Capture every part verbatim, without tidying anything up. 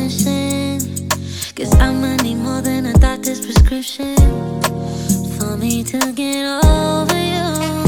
missing. Guess I'ma need more than a doctor's prescription for me to get over you.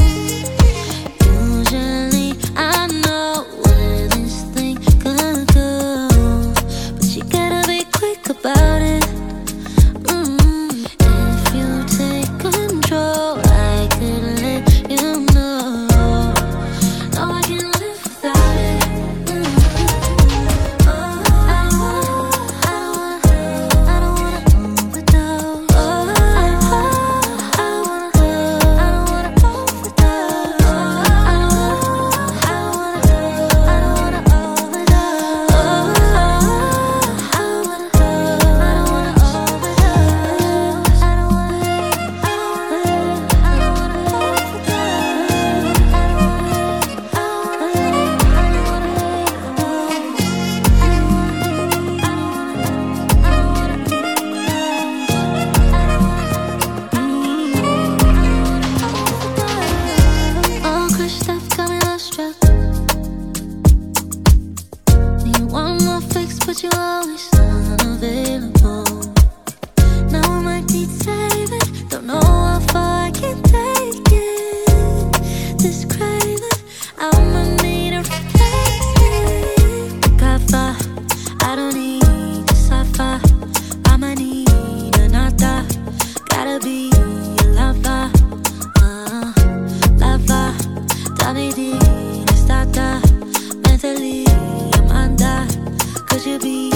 Usually I know where this thing could go, but you gotta be quick about it. Mm. If you take control, I could let you know. No, I can't live without it. Mm. Oh, I don't wanna, I don't wanna, I don't wanna move without. Oh, I don't wanna, I don't wanna move without. Oh, I don't wanna, I don't wanna, I don't wanna move without. Oh, I don't wanna, I don't wanna move without. I don't wanna, I don't wanna, I don't wanna move all crushed up, got me lost track. You want more fix, but you always unavailable. Now I might need saving, don't know how far I can take it. This craving, I'ma need a replacement. Got far, I don't need a sci-fi. I might need a nada. Gotta be a lava, uh, lava. Dame di stata, mentally I'm under. Could you be